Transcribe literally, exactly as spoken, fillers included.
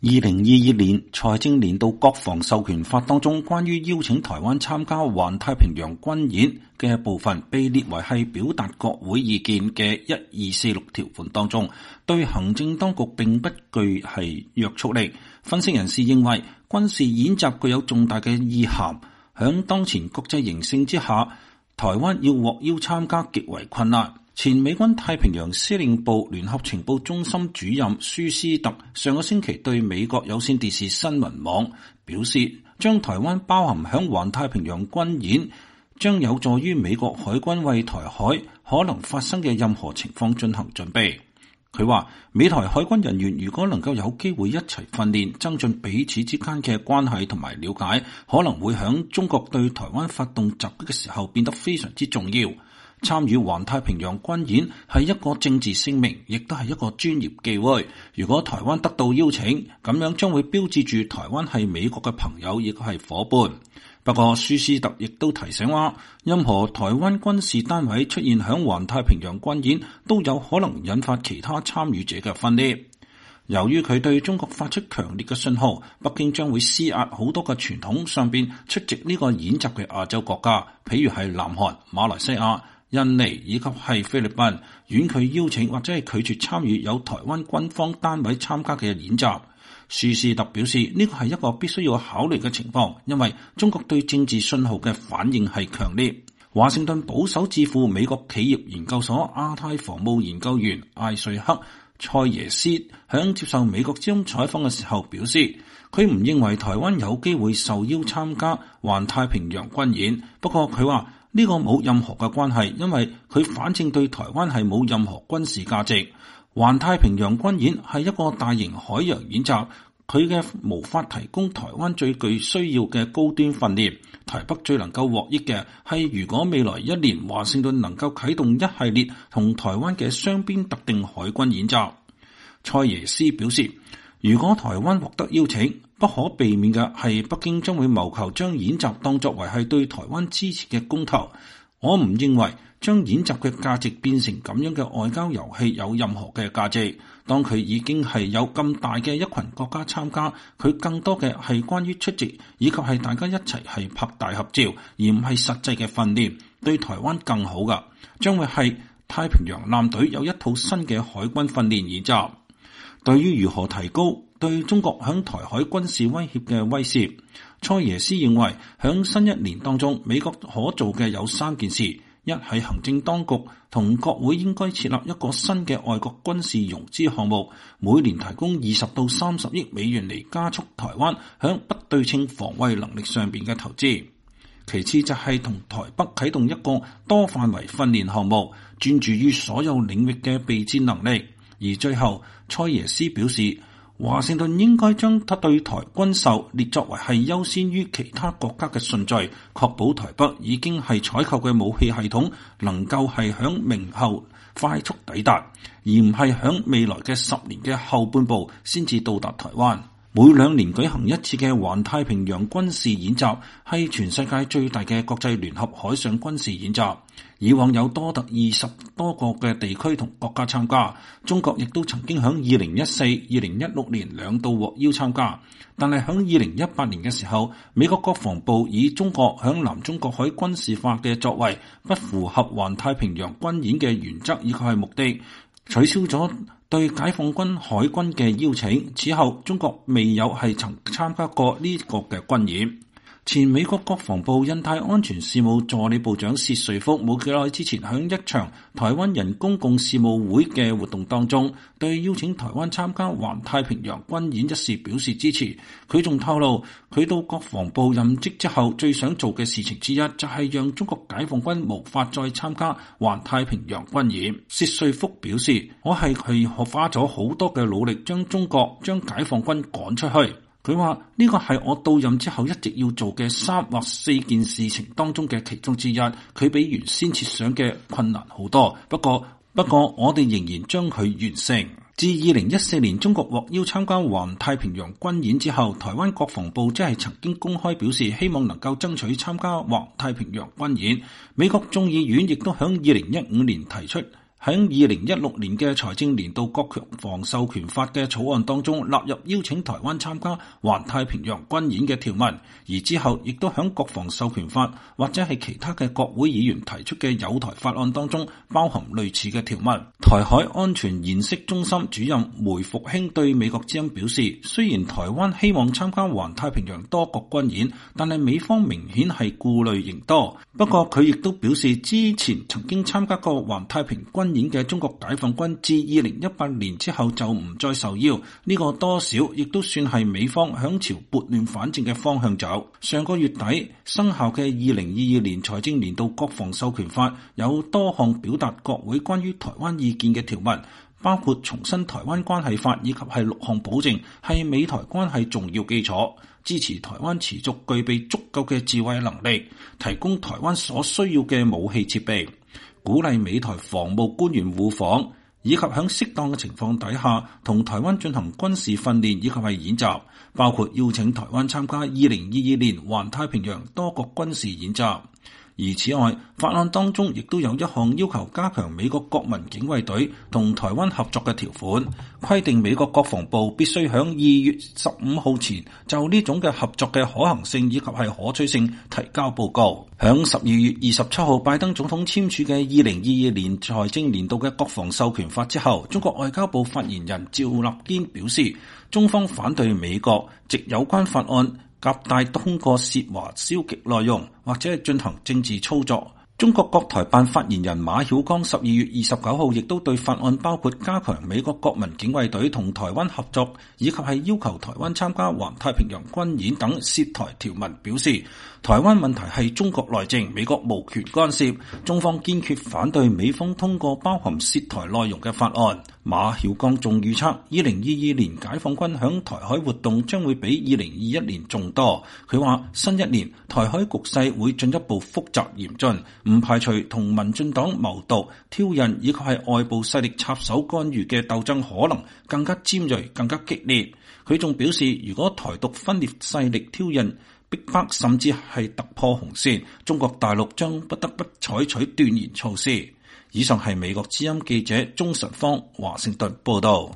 二零二二年財政年度國防授權法當中關於邀請台灣參加環太平洋軍演嘅部分被列為係表達國會意見嘅一二四六條款當中，對行政當局並不具係約束力。分析人士認為，軍事演習具有重大嘅意涵，響當前國際形勢之下，台灣要獲邀參加極為困難。前美軍太平洋司令部聯合情報中心主任舒斯特上個星期對美國有線電視新聞網表示，將台灣包含響環太平洋軍演，將有助於美國海軍為台海可能發生嘅任何情況進行準備。佢話，美台海軍人員如果能夠有機會一齊訓練，增進彼此之間嘅關係同埋了解，可能會響中國對台灣發動襲擊嘅時候變得非常之重要。參與環太平洋軍演係一個政治聲明，亦都係一個專業機會。如果台灣得到邀請，咁樣將會標誌住台灣係美國嘅朋友，亦係夥伴。不過舒斯特亦都提醒話，任何台灣軍事單位出現響環太平洋軍演，都有可能引發其他參與者嘅分裂。由於佢對中國發出強烈嘅信號，北京將會施壓好多個傳統上邊出席呢個演習嘅亞洲國家，譬如係南韓、馬來西亞、印尼以及係菲律賓，婉拒邀請或者係拒絕參與有台灣軍方單位參加嘅演習。舒斯特表示，呢個係一個必須要考慮嘅情況，因為中國對政治信號嘅反應係強烈。華盛頓保守智庫美國企業研究所亞太防務研究員艾瑞克蔡耶斯響接受美國之音採訪嘅時候表示，佢唔認為台灣有機會受邀參加環太平洋軍演，不過佢話呢個冇任何嘅關係，因為佢反正對台灣係冇任何軍事價值。環太平洋軍演係一個大型海洋演習，佢嘅無法提供台灣最具需要嘅高端訓練。台北最能夠獲益嘅係，如果未來一年華盛頓能夠啟動一系列同台灣嘅雙邊特定海軍演習。蔡耶斯表示，如果台灣獲得邀請，不可避免嘅係北京將會謀求將演習當作為係對台灣支持嘅公投。我唔認為將演習嘅價值變成咁樣嘅外交遊戲有任何嘅價值。當佢已經係有咁大嘅一群國家參加，佢更多嘅係關於出席，以及係大家一齊係拍大合照，而唔係實際嘅訓練。對台灣更好㗎，將會係太平洋艦隊有一套新嘅海軍訓練演習。對於如何提高對中國響台海軍事威脅嘅威懾，蔡耶斯認為響新一年當中，美國可做嘅有三件事：一係行政當局同國會應該設立一個新嘅外國軍事融資項目，每年提供二十到三十億美元嚟加速台灣響不對稱防衛能力上邊嘅投資。其次就係同台北啟動一個多範圍訓練項目，專注於所有領域嘅備戰能力。而最後，蔡耶斯表示，華盛頓應該將對台軍售列作為係優先於其他國家嘅順序，確保台北已經係採購嘅武器系統能夠係響明後快速抵達，而唔係響未來嘅十年嘅後半部先至到達台灣。每兩年舉行一次嘅環太平洋軍事演習係全世界最大嘅國際聯合海上軍事演習，以往有多達二十多個嘅地區同國家參加。中國亦都曾經響二零一四、二零一六年兩度獲邀參加，但係響二零一八年嘅時候，美國國防部以中國響南中國海軍事化嘅作為不符合環太平洋軍演嘅原則以及係目的，取消咗對解放軍海軍嘅邀請。此後中國未有係曾參加過呢個嘅軍演。前美國國防部印太安全事務助理部長薛瑞福冇幾耐之前喺一場台灣人公共事務會嘅活動當中，對邀請台灣參加環太平洋軍演一事表示支持。佢仲透露，佢到國防部任職之後最想做嘅事情之一就係讓中國解放軍無法再參加環太平洋軍演。薛瑞福表示，我係佢花咗好多嘅努力將中國將解放軍趕出去。佢話呢個係我到任之後一直要做嘅三或四件事情當中嘅其中之一，佢比原先設想嘅困難好多。不過不過我哋仍然將佢完成。自二零一四年中國獲邀參加環太平洋軍演之後，台灣國防部即係曾經公開表示希望能夠爭取參加環太平洋軍演。美國眾議院亦都響二零一五年提出喺二零一六年嘅財政年度國防授權法嘅草案當中納入邀請台灣參加環太平洋軍演嘅條文，而之後亦都喺國防授權法或者係其他嘅國會議員提出嘅友台法案當中包含類似嘅條文。台海安全研析中心主任梅復興對美國之音表示，雖然台灣希望參加環太平洋多國軍演，但係美方明顯係顧慮仍多。不過佢亦都表示，之前曾經參加過環太平軍演嘅中國解放軍自二零一八年之後就唔再受邀，呢個多少亦都算係美方響朝撥亂反正嘅方向走。上個月底生效嘅二零二二年財政年度國防授權法有多項表達國會關於台灣意見嘅條文，包括重申台灣關係法以及係六項保證係美台關係重要基礎，支持台灣持續具備足夠嘅自衛能力，提供台灣所需要嘅武器設備，鼓勵美台防務官員互訪，以及喺適當嘅情況底下同台灣進行軍事訓練以及係演習，包括邀請台灣參加二零二二年環太平洋多國軍事演習。而此外，法案當中亦都有一項要求加強美國國民警衛隊同台灣合作嘅條款，規定美國國防部必須喺二月十五號前就呢種嘅合作嘅可行性以及係可取性提交報告。響十二月二十七號拜登總統簽署嘅二零二二年財政年度嘅國防授權法之後，中國外交部發言人趙立堅表示，中方反對美國藉有關法案夾帶通過涉華消極內容，或者係進行政治操作。中國國台辦發言人馬曉光十二月二十九號亦都對法案包括加強美國國民警衛隊同台灣合作，以及係要求台灣參加環太平洋軍演等涉台條文表示，台灣問題係中國內政，美國無權干涉，中方堅決反對美方通過包含涉台內容嘅法案。馬曉光仲預測，二零二二年解放軍響台海活動將會比二零二一年仲多。佢話新一年台海局勢會進一步複雜嚴峻，唔排除同民進黨謀獨、挑釁以及係外部勢力插手干預嘅鬥爭可能更加尖銳、更加激烈。佢仲表示，如果台獨分裂勢力挑釁、逼迫甚至係突破紅線，中國大陸將不得不採取斷然措施。以上係美國之音記者鍾實芳華盛頓報道。